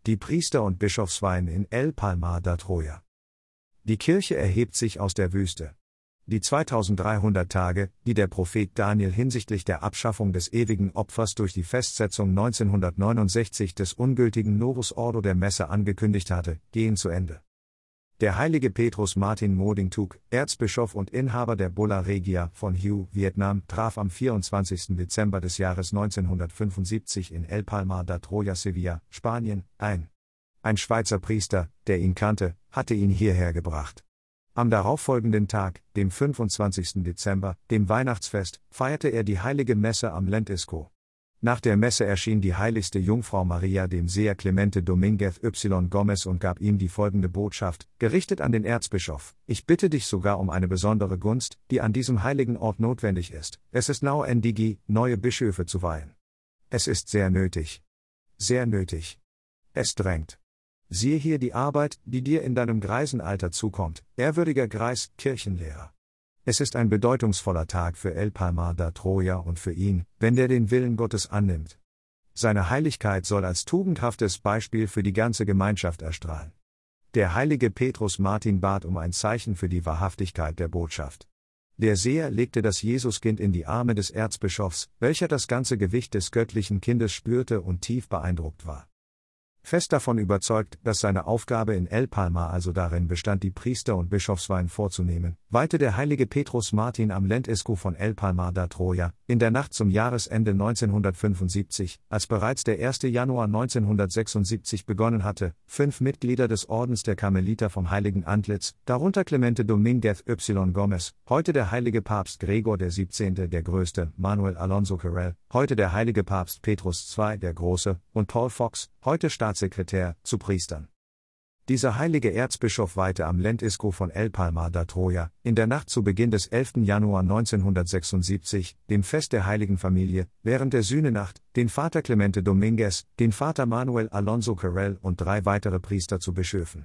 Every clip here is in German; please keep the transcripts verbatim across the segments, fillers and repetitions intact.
Die Priester- und Bischofsweihen in El Palmar da Troya. Die Kirche erhebt sich aus der Wüste. Die zweitausenddreihundert Tage, die der Prophet Daniel hinsichtlich der Abschaffung des ewigen Opfers durch die Festsetzung neunzehnhundertneunundsechzig des ungültigen Novus Ordo der Messe angekündigt hatte, gehen zu Ende. Der heilige Petrus Martin Mo-Ding Thuc, Erzbischof und Inhaber der Bulla Regia von Hue, Vietnam, traf am vierundzwanzigsten Dezember des Jahres neunzehnhundertfünfundsiebzig in El Palmar da Troya, Sevilla, Spanien, ein. Ein Schweizer Priester, der ihn kannte, hatte ihn hierher gebracht. Am darauffolgenden Tag, dem fünfundzwanzigsten Dezember, dem Weihnachtsfest, feierte er die heilige Messe am Lentisco. Nach der Messe erschien die heiligste Jungfrau Maria dem Seher Clemente Dominguez y Gomez und gab ihm die folgende Botschaft, gerichtet an den Erzbischof: Ich bitte dich sogar um eine besondere Gunst, die an diesem heiligen Ort notwendig ist. Es ist now en digi, neue Bischöfe zu weihen. Es ist sehr nötig. Sehr nötig. Es drängt. Siehe hier die Arbeit, die dir in deinem Greisenalter zukommt, ehrwürdiger Greis, Kirchenlehrer. Es ist ein bedeutungsvoller Tag für El Palmar da Troya und für ihn, wenn der den Willen Gottes annimmt. Seine Heiligkeit soll als tugendhaftes Beispiel für die ganze Gemeinschaft erstrahlen. Der heilige Petrus Martin bat um ein Zeichen für die Wahrhaftigkeit der Botschaft. Der Seher legte das Jesuskind in die Arme des Erzbischofs, welcher das ganze Gewicht des göttlichen Kindes spürte und tief beeindruckt war. Fest davon überzeugt, dass seine Aufgabe in El Palmar also darin bestand, die Priester- und Bischofsweihen vorzunehmen, weihte der heilige Petrus Martin am Lentisco von El Palmar da Troya, in der Nacht zum Jahresende neunzehnhundertfünfundsiebzig, als bereits der erste Januar neunzehnhundertsechsundsiebzig begonnen hatte, fünf Mitglieder des Ordens der Karmeliter vom Heiligen Antlitz, darunter Clemente Dominguez y Gomez, heute der heilige Papst Gregor der siebzehnte der Größte, Manuel Alonso Carrel, heute der heilige Papst Petrus der Zweite der Große, und Paul Fox, heute Staatssekretär, zu Priestern. Dieser heilige Erzbischof weihte am Lentisco von El Palmar da Troya, in der Nacht zu Beginn des elften Januar neunzehnhundertsechsundsiebzig, dem Fest der Heiligen Familie, während der Sühnenacht, den Vater Clemente Dominguez, den Vater Manuel Alonso Carrel und drei weitere Priester zu Bischöfen.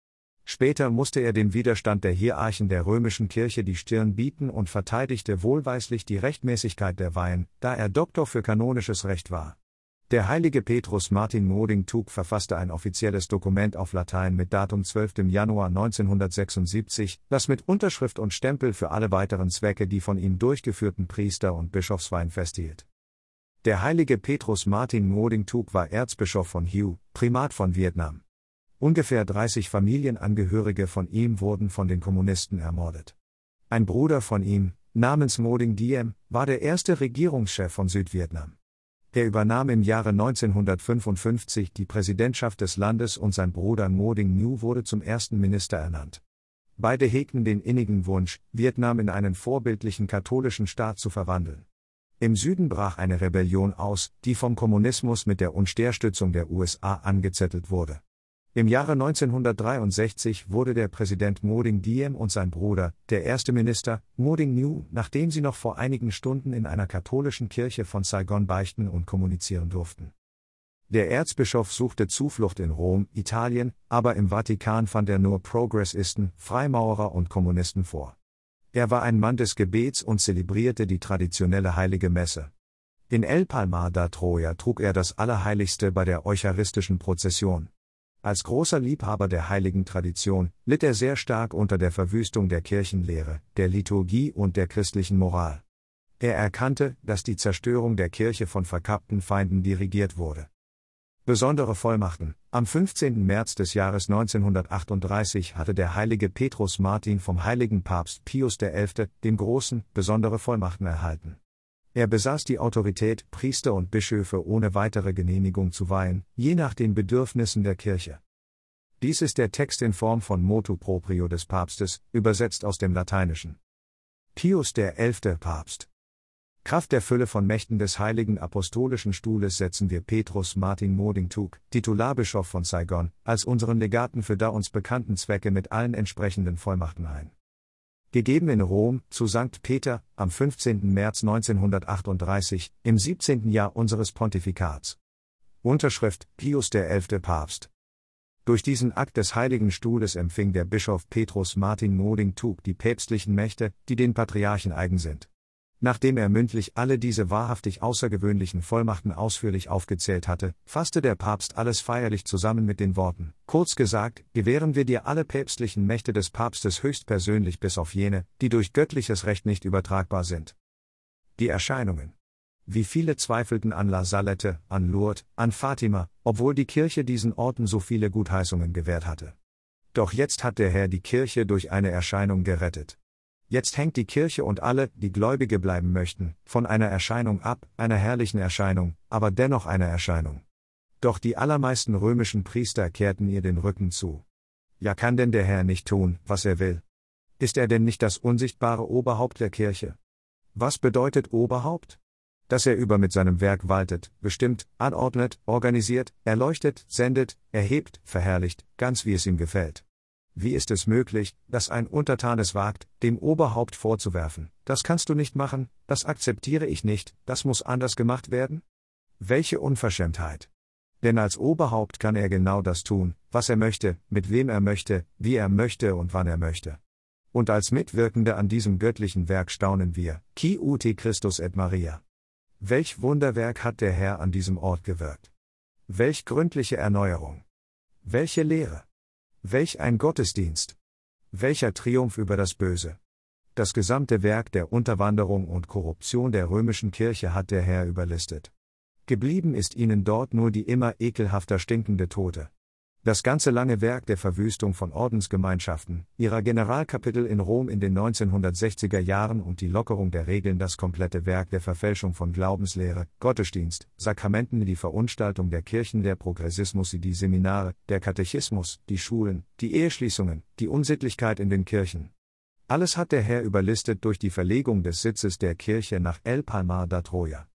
Später musste er dem Widerstand der Hierarchen der römischen Kirche die Stirn bieten und verteidigte wohlweislich die Rechtmäßigkeit der Weihen, da er Doktor für kanonisches Recht war. Der heilige Petrus Martin Mo-Ding Thuc verfasste ein offizielles Dokument auf Latein mit Datum zwölften Januar neunzehnhundertsechsundsiebzig, das mit Unterschrift und Stempel für alle weiteren Zwecke die von ihm durchgeführten Priester- und Bischofsweihen festhielt. Der heilige Petrus Martin Mo-Ding Thuc war Erzbischof von Hue, Primat von Vietnam. Ungefähr dreißig Familienangehörige von ihm wurden von den Kommunisten ermordet. Ein Bruder von ihm, namens Mo-Ding Diem, war der erste Regierungschef von Südvietnam. Er übernahm im Jahre neunzehnhundertfünfundfünfzig die Präsidentschaft des Landes und sein Bruder Mo-Ding Nhu wurde zum ersten Minister ernannt. Beide hegten den innigen Wunsch, Vietnam in einen vorbildlichen katholischen Staat zu verwandeln. Im Süden brach eine Rebellion aus, die vom Kommunismus mit der Unterstützung der U S A angezettelt wurde. Im Jahre neunzehnhundertdreiundsechzig wurde der Präsident Mo-Ding Diem und sein Bruder, der erste Minister, Mo-Ding Nhu, nachdem sie noch vor einigen Stunden in einer katholischen Kirche von Saigon beichten und kommunizieren durften. Der Erzbischof suchte Zuflucht in Rom, Italien, aber im Vatikan fand er nur Progressisten, Freimaurer und Kommunisten vor. Er war ein Mann des Gebets und zelebrierte die traditionelle heilige Messe. In El Palmar da Troya trug er das Allerheiligste bei der eucharistischen Prozession. Als großer Liebhaber der heiligen Tradition litt er sehr stark unter der Verwüstung der Kirchenlehre, der Liturgie und der christlichen Moral. Er erkannte, dass die Zerstörung der Kirche von verkappten Feinden dirigiert wurde. Besondere Vollmachten: Am fünfzehnten März des Jahres neunzehnhundertachtunddreißig hatte der heilige Petrus Martin vom heiligen Papst Pius der Elfte, dem Großen, besondere Vollmachten erhalten. Er besaß die Autorität, Priester und Bischöfe ohne weitere Genehmigung zu weihen, je nach den Bedürfnissen der Kirche. Dies ist der Text in Form von Motu proprio des Papstes, übersetzt aus dem Lateinischen. Pius der Elfte, Papst. Kraft der Fülle von Mächten des Heiligen Apostolischen Stuhles setzen wir Petrus Martin Mo-Ding Thuc, Titularbischof von Saigon, als unseren Legaten für da uns bekannten Zwecke mit allen entsprechenden Vollmachten ein. Gegeben in Rom, zu Sankt Peter, am fünfzehnten März neunzehnhundertachtunddreißig, im siebzehnten Jahr unseres Pontifikats. Unterschrift: Pius der Elfte, Papst. Durch diesen Akt des Heiligen Stuhles empfing der Bischof Petrus Martin Mo-Ding Thuc die päpstlichen Mächte, die den Patriarchen eigen sind. Nachdem er mündlich alle diese wahrhaftig außergewöhnlichen Vollmachten ausführlich aufgezählt hatte, fasste der Papst alles feierlich zusammen mit den Worten: Kurz gesagt, gewähren wir dir alle päpstlichen Mächte des Papstes höchstpersönlich bis auf jene, die durch göttliches Recht nicht übertragbar sind. Die Erscheinungen. Wie viele zweifelten an La Salette, an Lourdes, an Fatima, obwohl die Kirche diesen Orten so viele Gutheißungen gewährt hatte. Doch jetzt hat der Herr die Kirche durch eine Erscheinung gerettet. Jetzt hängt die Kirche und alle, die Gläubige bleiben möchten, von einer Erscheinung ab, einer herrlichen Erscheinung, aber dennoch einer Erscheinung. Doch die allermeisten römischen Priester kehrten ihr den Rücken zu. Ja, kann denn der Herr nicht tun, was er will? Ist er denn nicht das unsichtbare Oberhaupt der Kirche? Was bedeutet Oberhaupt? Dass er über mit seinem Werk waltet, bestimmt, anordnet, organisiert, erleuchtet, sendet, erhebt, verherrlicht, ganz wie es ihm gefällt. Wie ist es möglich, dass ein Untertan es wagt, dem Oberhaupt vorzuwerfen: Das kannst du nicht machen, das akzeptiere ich nicht, das muss anders gemacht werden? Welche Unverschämtheit! Denn als Oberhaupt kann er genau das tun, was er möchte, mit wem er möchte, wie er möchte und wann er möchte. Und als Mitwirkende an diesem göttlichen Werk staunen wir: Qui ut Christus et Maria. Welch Wunderwerk hat der Herr an diesem Ort gewirkt! Welch gründliche Erneuerung! Welche Lehre! Welch ein Gottesdienst! Welcher Triumph über das Böse! Das gesamte Werk der Unterwanderung und Korruption der römischen Kirche hat der Herr überlistet. Geblieben ist ihnen dort nur die immer ekelhafter stinkende Tote. Das ganze lange Werk der Verwüstung von Ordensgemeinschaften, ihrer Generalkapitel in Rom in den neunzehnhundertsechziger Jahren und die Lockerung der Regeln, das komplette Werk der Verfälschung von Glaubenslehre, Gottesdienst, Sakramenten, die Verunstaltung der Kirchen, der Progressismus, die Seminare, der Katechismus, die Schulen, die Eheschließungen, die Unsittlichkeit in den Kirchen. Alles hat der Herr überlistet durch die Verlegung des Sitzes der Kirche nach El Palmar da Troya.